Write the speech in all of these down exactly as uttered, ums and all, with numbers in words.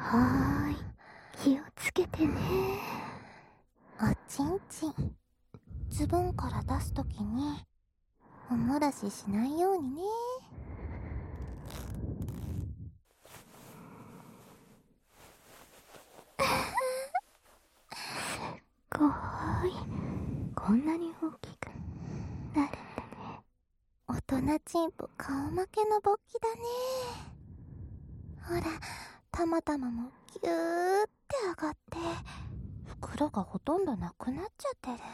はーい、気をつけてね。 おちんちん、ズボンから出すときにおもらししないようにね。 すっごーい、こんなに大きくなるんだね。 大人チンポ顔負けの勃起だね。ほら、たまたまもギューって上がって袋がほとんどなくなっちゃってる。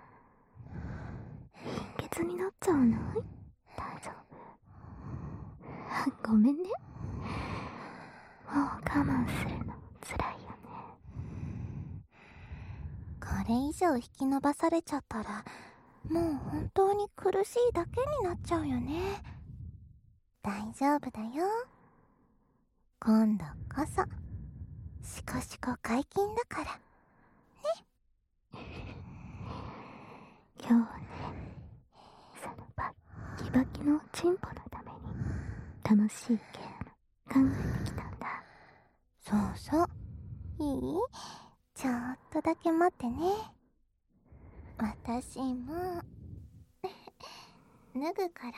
貧血になっちゃわない？大丈夫。ごめんね。もう我慢するのつらいよね。 これ以上引き伸ばされちゃったらもう本当に苦しいだけになっちゃうよね。大丈夫だよ。今度こそシコシコ解禁だからね。 今日はね、そのバッキバキのチンポのために楽しいゲーム考えてきたんだ。 そうそう、いい？ちょっとだけ待ってね。私も脱ぐから。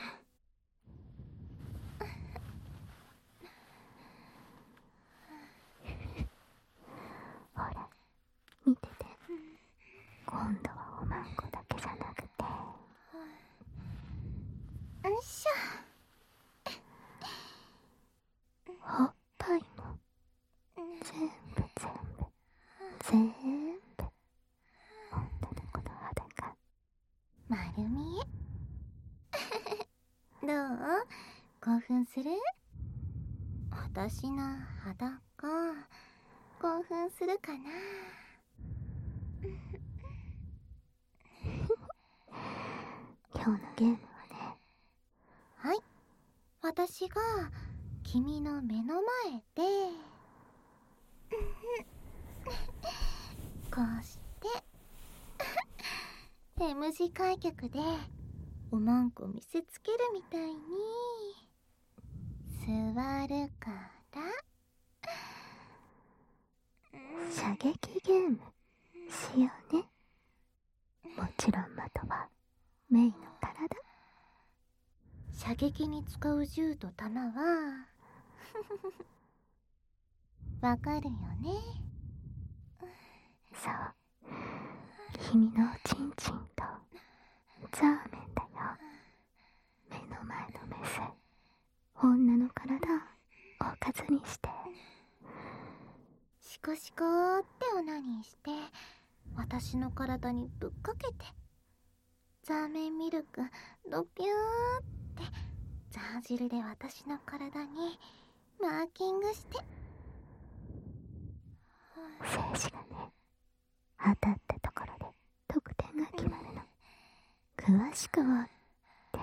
ほら、見てて。今度はおまんこだけじゃなくて、 よいしおっぱいも全部全部全部女の子の裸。 丸見え。どう？興奮する？私の裸興奮するかな。 今日のゲームはね、 はい、私が君の目の前でこうしてM 字開脚でおまんこ見せつけるみたいに座るから。 射撃ゲームしようね。もちろん的はメイの体。 射撃に使う銃と弾はわかるよね。 そう、君のチンチンとザーメンだよ。目の前のメス、女の体おかずにして、 シコシコーってオナニーして私の体にぶっかけて、ザーメンミルクドピューってザー汁で私の体にマーキングして。 精子がね、当たったところで得点が決まるの。詳しくはって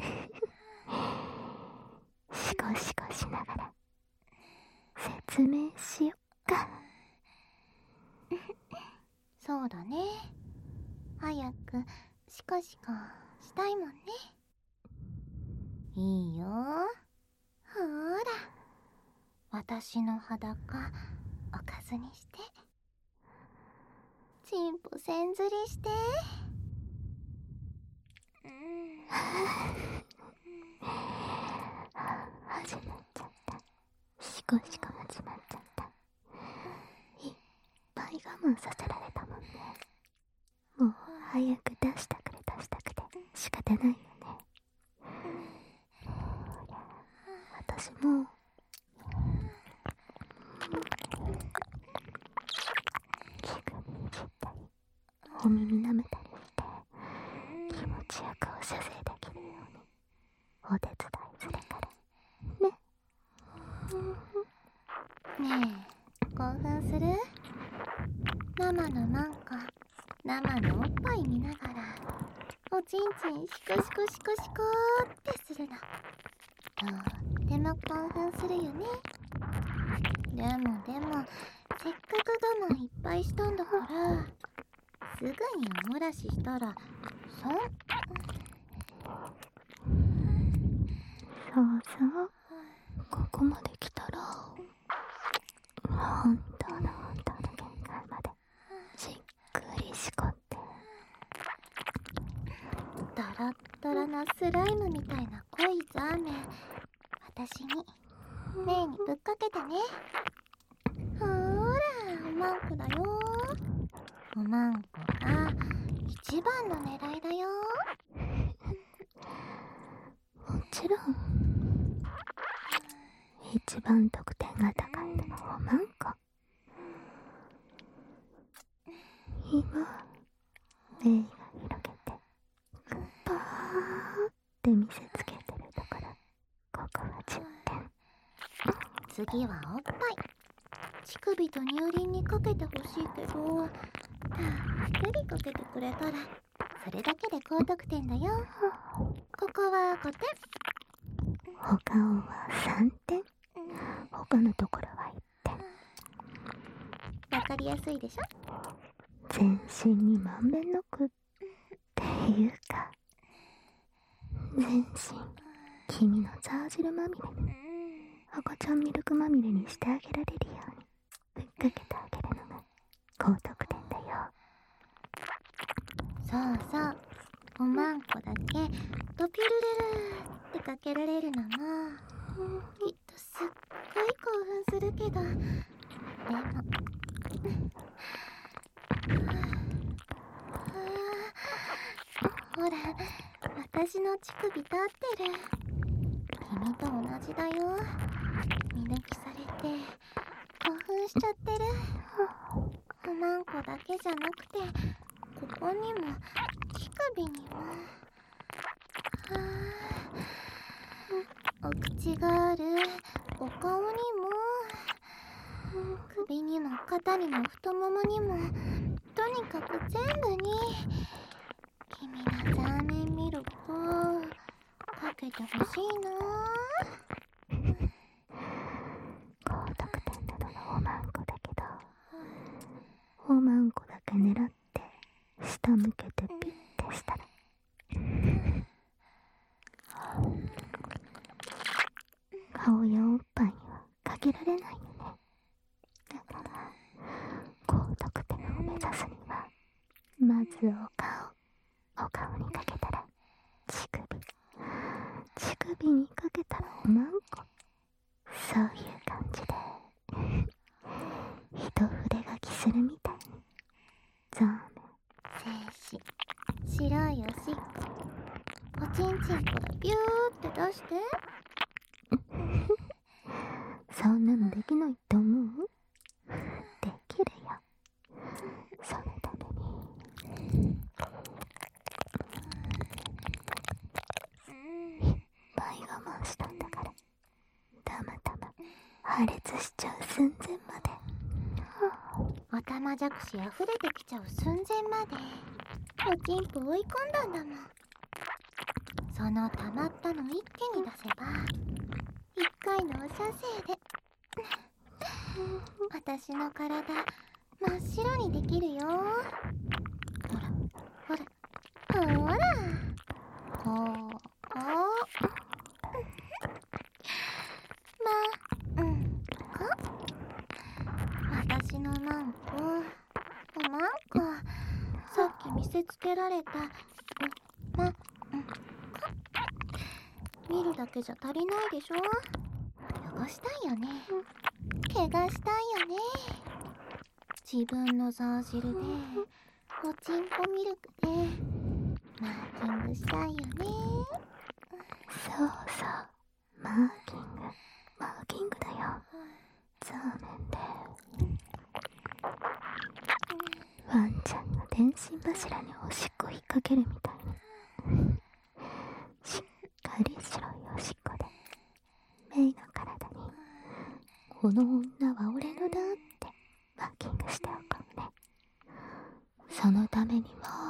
シコシコしながら説明しよっか。 そうだね、早くシコシコしたいもんね。いいよ、ほーら、私の裸おかずにして、チンポせんずりして。うん始まっちゃった。シコシコ始まっちゃった。いっぱい我慢させられたもんね。もう早く出したくれ出したくて仕方ないよね。ほら、私も気分にじったりお耳舐めたりして気持ちよくお射精できるようにお手伝いするからね。 ねえ、興奮する？生のマンコ、生のおっぱい見ながらおちんちんシコシコシコシコってするの、とっても興奮するよね。でもでもせっかく我慢いっぱいしたんだからすぐにおもらししたらそんそうそう、ここまで来たら本のスライムみたいな濃いザーメン、私にメイにぶっかけてね。ほーら、おまんこだよ。おまんこが一番の狙いだよ。 もちろん一番得点が高いのはおまんこ。今メイが広げてグッパーって見せつけてるところ、ここはじゅってん。 次はおっぱい。乳首と乳輪にかけてほしいけど、たっぷりかけてくれたらそれだけで高得点だよ。ここはごてん。 お顔はさんてん。他のところはいってん。 わかりやすいでしょ。 全身にまんべんなくっていうか、全身君のザージルまみれに、赤ちゃんミルクまみれにしてあげられるようにぶっかけてあげるのが高得点だよ。 そうそう、おまんこだけドピルルルってかけられるのもきっとすっごい興奮するけど、でもほら、私の乳首立ってる。君と同じだよ。見抜きされて興奮しちゃってる。おまんこだけじゃなくて、ここにも乳首にも。はあ、お口がある。お顔にも首にも肩にも太ももにも、とにかく全部に君のザーメンミルクをかけてほしいな。 高得点なのがおまんこだけど、おまんこだけ狙って下向けてピッてしたら、顔やおっぱいにはかけられないよね。だから高得点を目指すには、まずお顔、お顔にかけたら乳首、乳首にかけたらおまんこ、そういう感じで一筆書きするみたいに、ザーメン、 精子、白いおしっこ、おちんちんからビューって出して。 そんなのできないと思う？できるよ。そのためにいっぱい我慢したんだから、たまたま破裂しちゃう寸前まで。 おたまじゃくし溢れてきちゃう寸前までおちんぽ追い込んだんだもん。そのたまったの一気に出せば一回のお射精で私の体真っ白にできるよ。ほらほらほら、こうこうまうんこ、私のマンコ、おまんこ、さっき見せつけられたおまんこ、見るだけじゃ足りないでしょ。汚したいよね、怪我したいよね。自分のザー汁でおちんぽミルクでマーキングしたいよね。 そうそう、マーキング、マーキングだよ。ザーメンでワンちゃんの電信柱におしっこ引っ掛けるみたいに、しっかり白いおしっこでメイの体に、この女は俺のだってマーキングしておこうね。そのためにも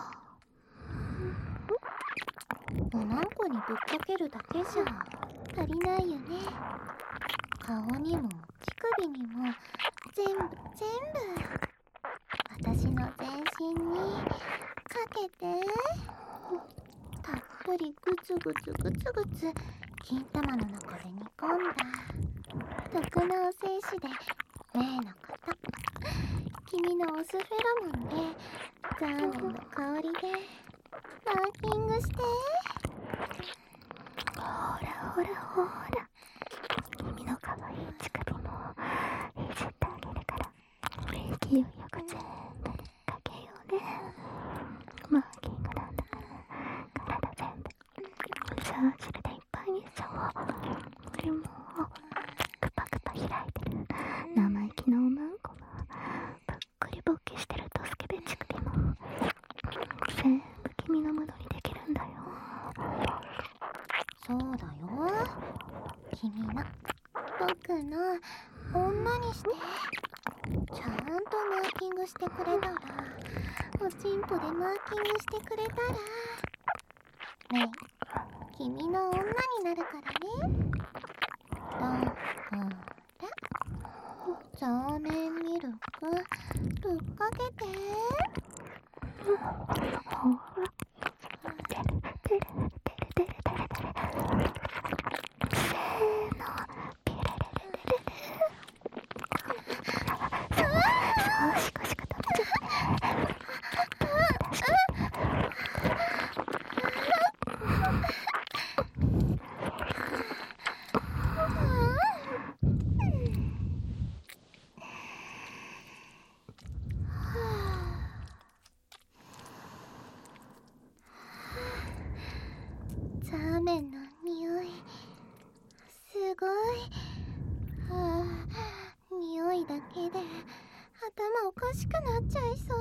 おまんこにぶっかけるだけじゃ足りないよね。顔にも乳首にも全部全部私の全身にかけて、たっぷりグツグツグツグツ金玉の中で煮込んだ毒のお精子でメイのこと、君のオスフェロモンでザーメンの香りでマーキングして。 ほらほら、君の可愛い乳首もいじってあげるから、勢いよく全部にかけようね。マーキングなんだから体全部チャージルでいっぱいにしちゃおう。でもクパクパ開いてる生意気なおまんこもぷっくり勃起してるドスケベ乳首も全部君のものにできるんだよ。 そうだよ。君の僕の女にしてちゃんとマーキングしてくれたら、おちんぽでマーキングしてくれたらねえ、君の女になるからね。だからザーメンミルクぶっかけて。 ほら、てるてるてるてるてるてる、せーの、ピレレレレレレ。そうシコシコ食べちゃって。確かザーメンの匂いすごい。はあ、匂いだけで頭おかしくなっちゃいそう。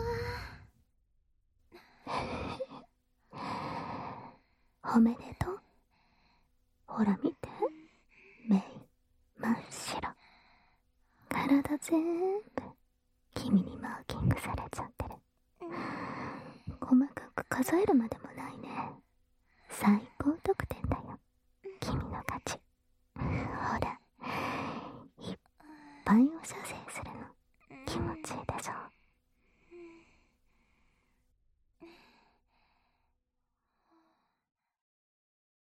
褒めでとう。ほら見て、目真っ白、体全部君にマーキングされちゃってる。細かく数えるまでもないね。最高得点だよ、君の勝ち。ほら、いっぱいおしゃ